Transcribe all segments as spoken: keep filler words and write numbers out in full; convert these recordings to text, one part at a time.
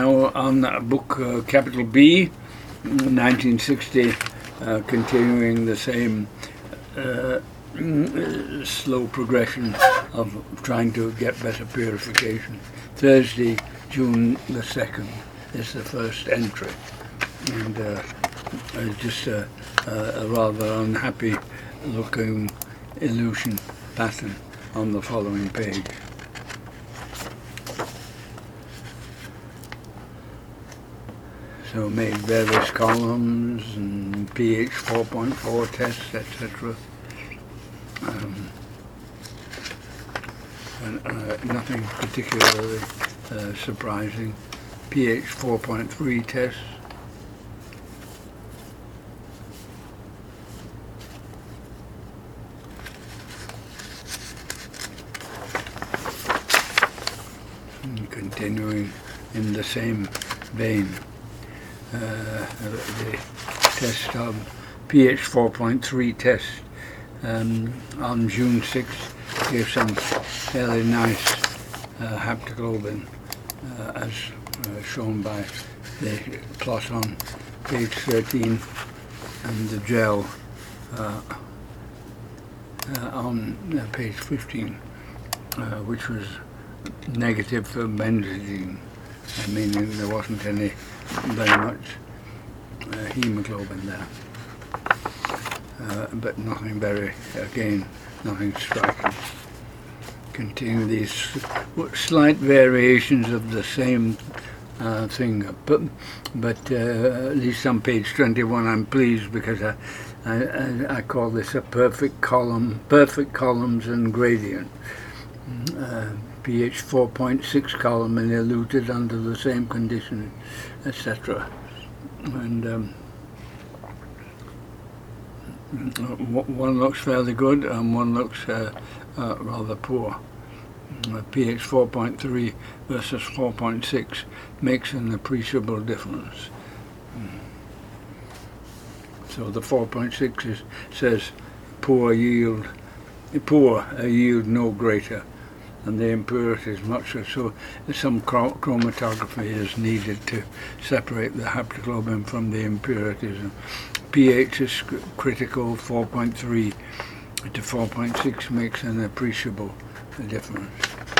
now on uh, book uh, capital B, nineteen sixty, uh, continuing the same uh, slow progression of trying to get better purification. Thursday, June the second, is the first entry, and uh, it's just a, a, a rather unhappy looking illusion pattern on the following page. So made various columns and pH four point four tests, et cetera. Um, and, uh, nothing particularly uh, surprising. pH four point three tests. And continuing in the same vein. Uh, the test of pH four point three test um, on June sixth gave some fairly nice uh, haptoglobin uh, as uh, shown by the plot on page thirteen and the gel uh, uh, on uh, page fifteen, uh, which was negative for benzidine, uh, meaning there wasn't any very much uh, hemoglobin there, uh, but nothing very, again, nothing striking. Continue these slight variations of the same uh, thing, but but uh, at least on page twenty-one I'm pleased because I, I I call this a perfect column, perfect columns and gradient. Uh, pH four point six column and eluted under the same condition, et cetera. And um, one looks fairly good and one looks uh, uh, rather poor. Uh, pH four point three versus four point six makes an appreciable difference. So the four point six is, says poor yield, poor a yield no greater, and the impurities much so. So some chromatography is needed to separate the haptoglobin from the impurities. And pH is critical. four point three to four point six makes an appreciable difference.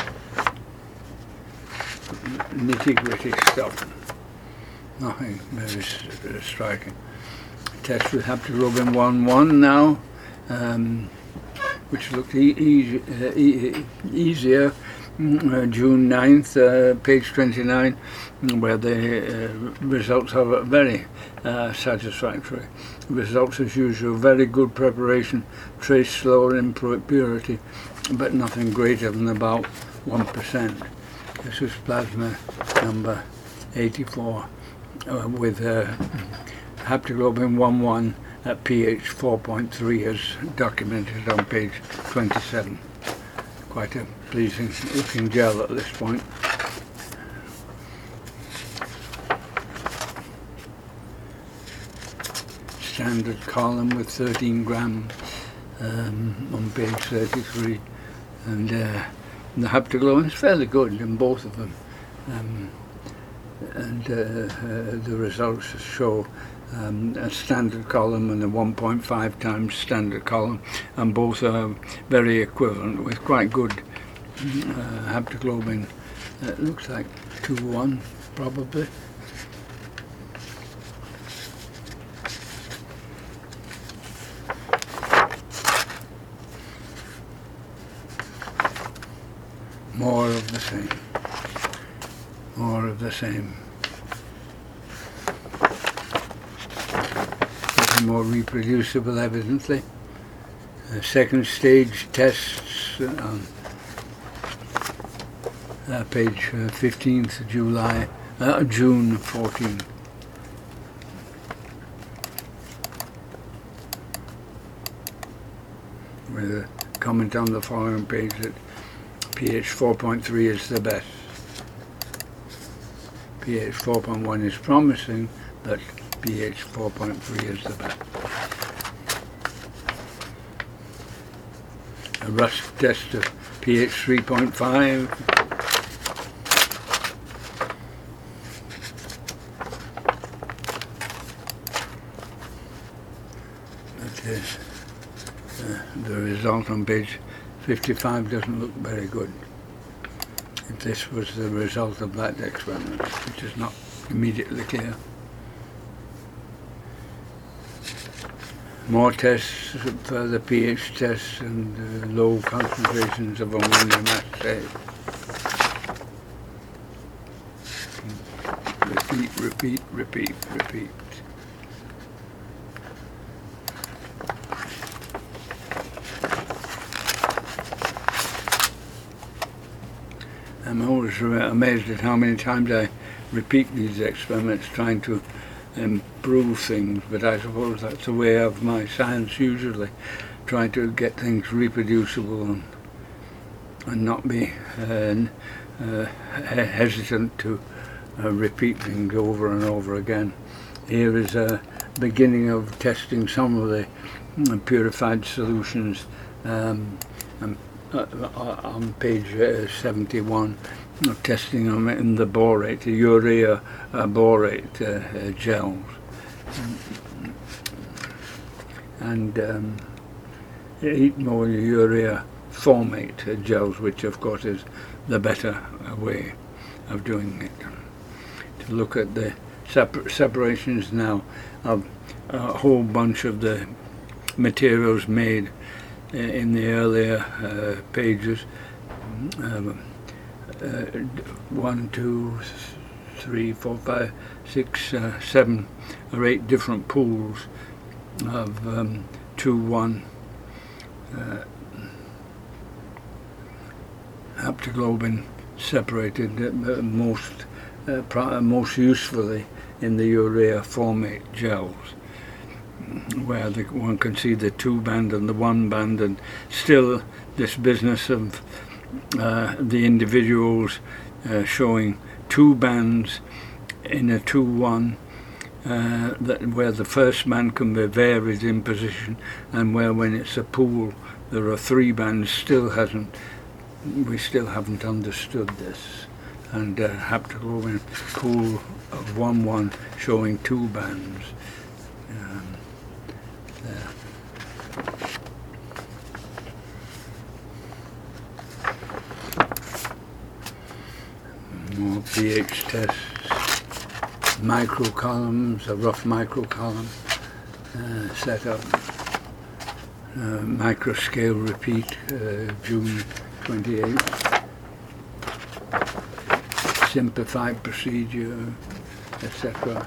Nitty-gritty stuff. Nothing very striking. Test with haptoglobin one one now. Um, which looked e easy, uh, e easier, uh, June ninth, uh, page twenty-nine, where the uh, results are very uh, satisfactory. Results as usual, very good preparation, trace slower impurity, but nothing greater than about one percent. This was plasma number eighty-four uh, with uh, haptoglobin one one at pH four point three as documented on page twenty-seven. Quite a pleasing looking gel at this point. Standard column with thirteen grams um, on page thirty-three, and uh, the haptoglobin is fairly good in both of them, um, and uh, uh, the results show Um, a standard column and a one point five times standard column, and both are very equivalent with quite good uh, haptoglobin. Uh, it looks like two one probably. More of the same. More of the same. More reproducible, evidently. Uh, second stage tests on uh, page uh, fifteenth of July, uh, June fourteenth. With a comment on the following page that pH four point three is the best. pH four point one is promising, but pH four point three is the best. A rust test of pH three point five. the, uh, the result on page fifty-five doesn't look very good. If this was the result of that experiment, which is not immediately clear. More tests, further pH tests, and uh, low concentrations of ammonium acetate. Repeat, repeat, repeat, repeat. I'm always amazed at how many times I repeat these experiments trying to improve things, but I suppose that's the way of my science usually, trying to get things reproducible and, and not be uh, uh, hesitant to uh, repeat things over and over again. Here is a beginning of testing some of the uh, purified solutions um, and, uh, on page uh, seventy-one. Testing them in the borate, the urea uh, borate uh, uh, gels, and um, eat more urea formate uh, gels, which of course is the better uh, way of doing it. To look at the separ separations now of a whole bunch of the materials made uh, in the earlier uh, pages. Um, Uh, one, two, three, four, five, six, uh, seven or eight different pools of um, two, one uh, haptoglobin separated uh, most uh, most usefully in the urea formate gels, where the, one can see the two band and the one band, and still this business of Uh, the individuals uh, showing two bands in a two one, uh, that where the first band can be varied in position, and where when it's a pool there are three bands. Still hasn't we still haven't understood this, and uh, haptoglobin pool of one one showing two bands um, there. More pH tests, microcolumns, a rough microcolumn uh, set up, uh, microscale repeat, uh, June twenty-eighth, simplified procedure, et cetera.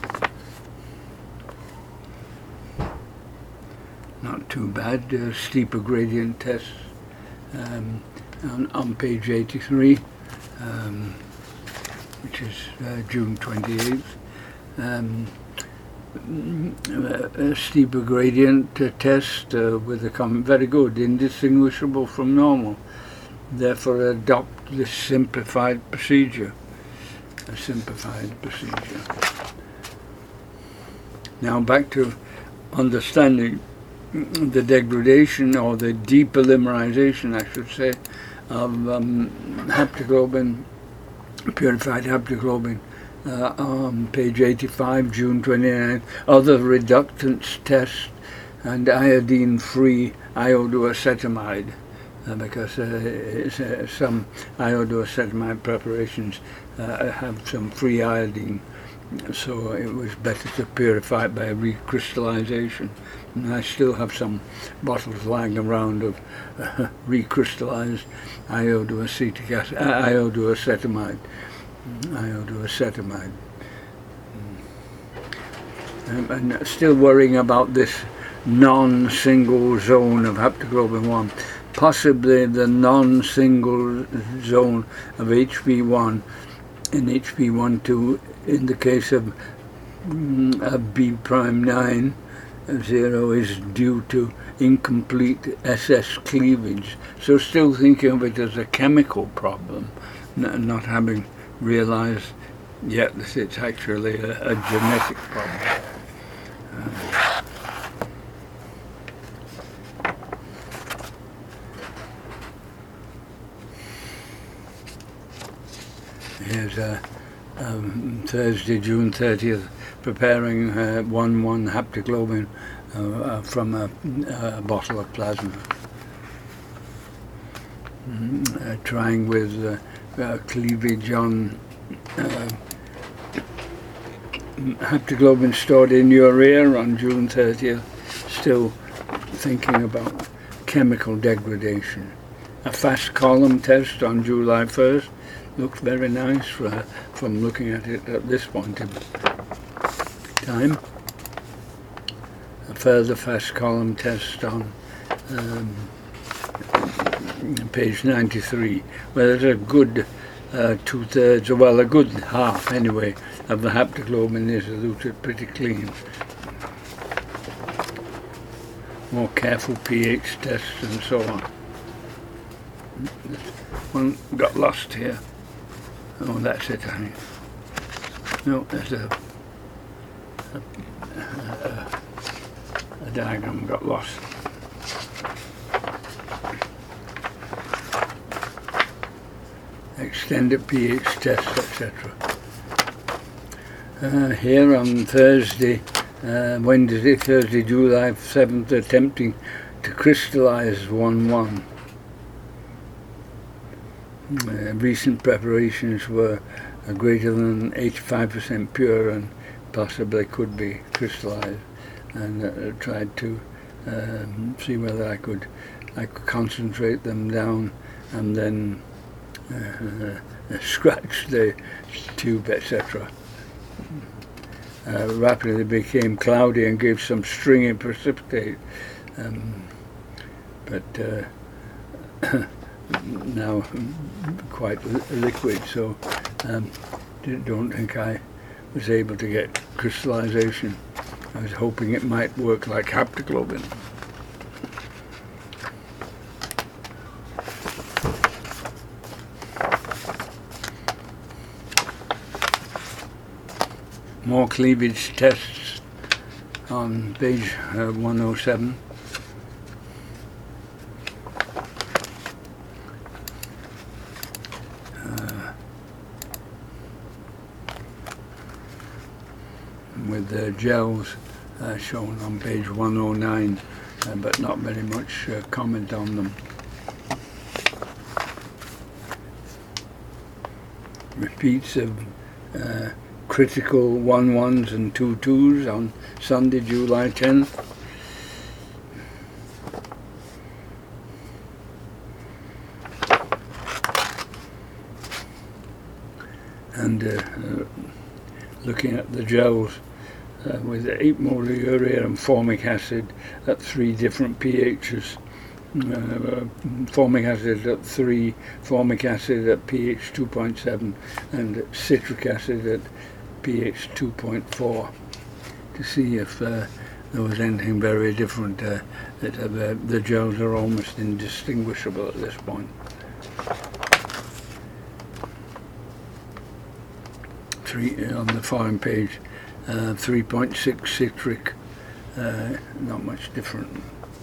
Not too bad. Uh, steeper gradient tests um, on, on page eighty-three. Um, which is uh, June twenty-eighth. Um, a steeper gradient uh, test uh, with a comment, very good, indistinguishable from normal. Therefore adopt this simplified procedure. A simplified procedure. Now back to understanding the degradation, or the depolymerization, I should say, of um, haptoglobin, purified haptoglobin, uh, on page eighty-five, June twenty-ninth. Other reductants test, and iodine-free iodoacetamide, uh, because uh, it's, uh, some iodoacetamide preparations uh, have some free iodine, so it was better to purify it by recrystallization. And I still have some bottles lying around of uh, recrystallized iodoacetic acid, uh, iodoacetamide. Iodoacetamide. Um, and still worrying about this non-single zone of haptoglobin one. Possibly the non-single zone of H P one in H P one two in the case of mm, a B prime nine zero is due to incomplete S S cleavage. So still thinking of it as a chemical problem, n not having realized yet that it's actually a, a genetic problem. Uh, here's a um, Thursday, June thirtieth, preparing uh, one one haptoglobin uh, from a, a bottle of plasma. Mm, uh, trying with uh, uh, cleavage on uh, haptoglobin stored in urea on June thirtieth, still thinking about chemical degradation. A fast column test on July first looked very nice for, from looking at it at this point in time. A further fast column test on um, page ninety-three, where there's a good uh, two-thirds, well, a good half anyway, of the haptoglobin is eluted pretty clean. More careful pH tests and so on. One got lost here. Oh, that's it, I think. No, there's a, a, a, a diagram got lost. Extended pH tests, et cetera. Uh, here on Thursday, uh, Wednesday, Thursday, July seventh, attempting to crystallize one one. Uh, recent preparations were uh, greater than eighty-five percent pure and possibly could be crystallized, and uh, tried to um, see whether I could I could concentrate them down and then uh, uh, scratch the tube, et cetera. Uh, rapidly became cloudy and gave some stringy precipitate, um, but uh, now quite li liquid, so um, don't think I was able to get crystallization. I was hoping it might work like haptoglobin. More cleavage tests on page uh, one oh seven. Uh, with the gels uh, shown on page one oh nine, uh, but not very much uh, comment on them. Repeats of uh, critical one ones and two twos on Sunday, July tenth. And uh, uh, looking at the gels uh, with eight molar urea and formic acid at three different pHs. Uh, formic acid at three, formic acid at pH two point seven, and citric acid at pH two point four, to see if uh, there was anything very different. Uh, that uh, the, the gels are almost indistinguishable at this point. Three on the following page, uh, three point six citric, uh, not much different.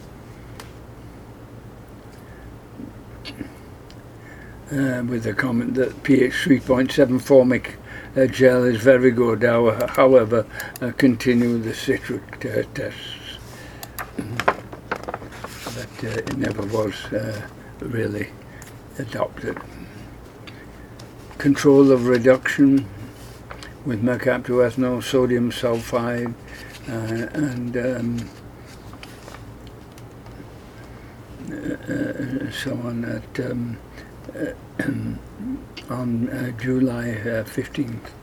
Uh, with the comment that pH three point seven formic uh, gel is very good, however, uh, continue the citric uh, tests. But uh, it never was uh, really adopted. Control of reduction with mercaptoethanol, sodium sulfide, uh, and um, uh, so on at um, Uh, on uh, July uh, fifteenth.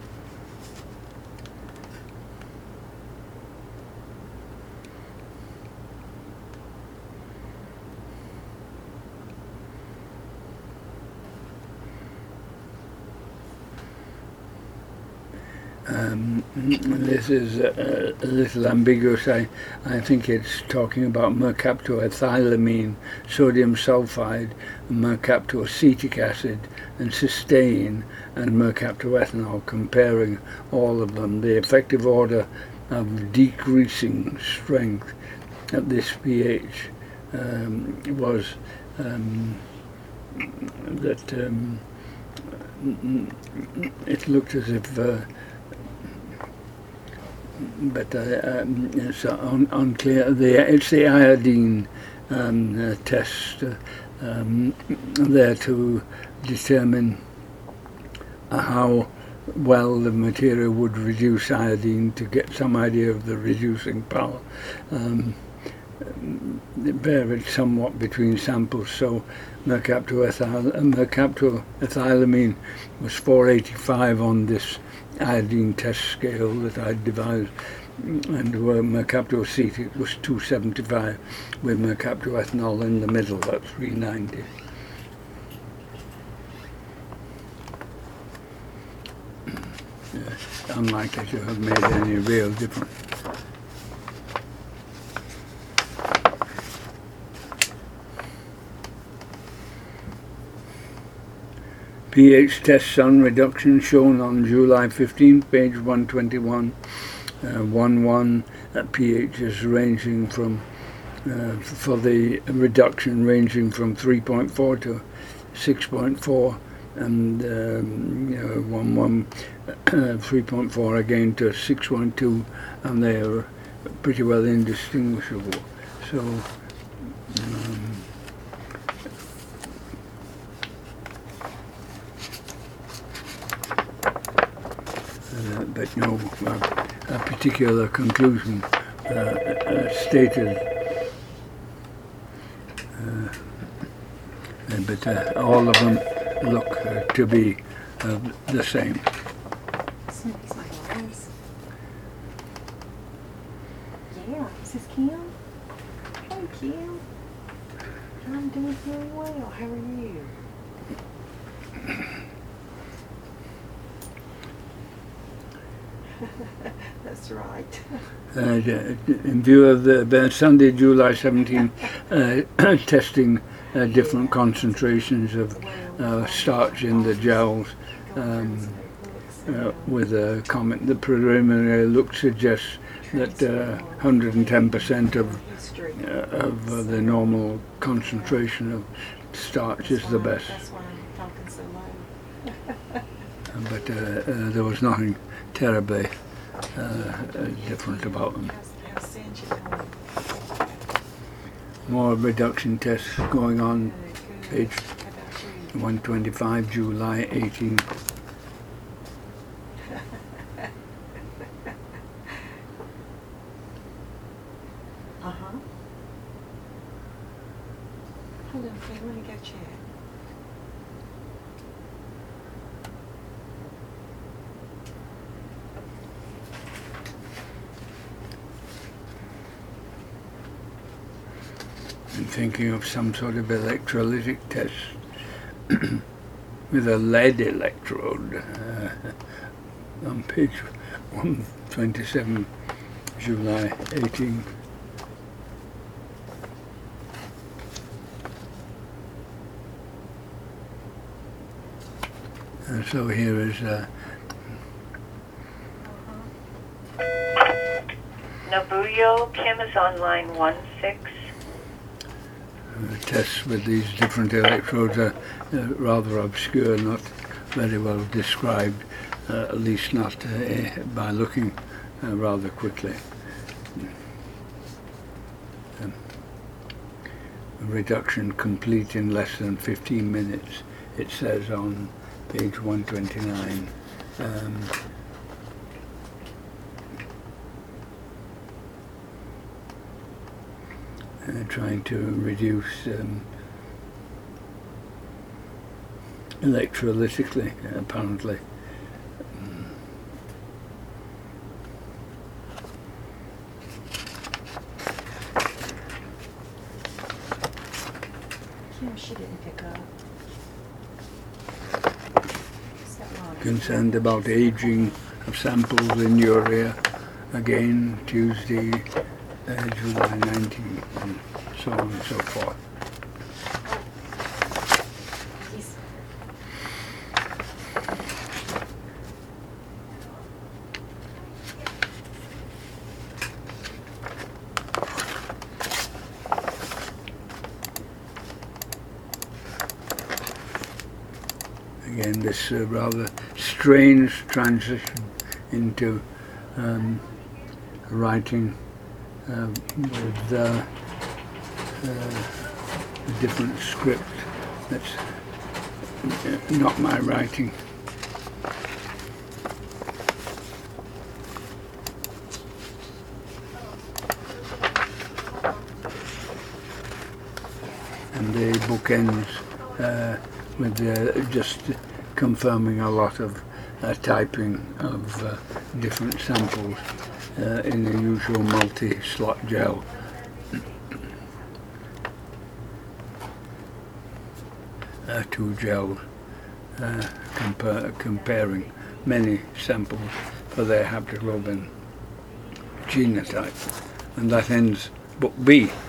Um, this is uh, a little ambiguous. I, I think it's talking about mercaptoethylamine, sodium sulfide, mercaptoacetic acid, and cysteine, and mercaptoethanol, comparing all of them. The effective order of decreasing strength at this pH um, was um, that um, it looked as if uh, but uh, um, it's un unclear. The, it's the iodine um, uh, test uh, um, there to determine how well the material would reduce iodine, to get some idea of the reducing power. Um, it varied somewhat between samples, so mercaptoethyl, uh, mercaptoethylamine was four eighty-five on this iodine test scale that I devised, and uh, mercaptoacetic was two seventy-five, with mercaptoethanol in the middle at three ninety. Uh, unlikely to have made any real difference. pH test sun reduction shown on July fifteenth, page one twenty-one. Uh, one one uh, pHs ranging from, uh, for the reduction ranging from three point four to six point four, and um, you know, one one, uh, three point four again to six point two, and they are pretty well indistinguishable. So, um, Uh, but no uh, a particular conclusion uh, uh, stated. Uh, but uh, all of them look uh, to be uh, the same. Yeah, this is Kim. Hey, Kim. I'm doing very well. How are you? That's right. Uh, in view of the, the Sunday, July seventeenth, uh, testing uh, different concentrations of uh, starch in the gels, um, uh, with a comment, the preliminary look suggests that uh, one hundred ten percent of, uh, of uh, the normal concentration of starch is the best. That's why I'm talking so low. But uh, uh, there was nothing terribly uh, uh, different about them. More reduction tests going on, page one twenty-five, July eighteenth. Uh-huh. Hold on, okay, let me go check. I'm thinking of some sort of electrolytic test with a lead electrode uh, on page one twenty-seven, July eighteenth. And so here is uh, Nobuyo, Kim is on line one six. uh, tests with these different electrodes are uh, rather obscure, not very well described, uh, at least not uh, by looking uh, rather quickly. Um, reduction complete in less than fifteen minutes, it says on page one twenty-nine. Um, uh, trying to reduce um, electrolytically, apparently. Kim, she didn't pick up. Concerned about aging of samples in urea, again Tuesday, uh, July nineteenth, and so on and so forth. Again, this uh, rather strange transition into um, writing uh, with uh, uh, a different script that's not my writing. And the book ends uh, with uh, just confirming a lot of uh, typing of uh, different samples uh, in the usual multi-slot gel. Uh, two gels uh, compar comparing many samples for their haptoglobin genotype. And that ends book B.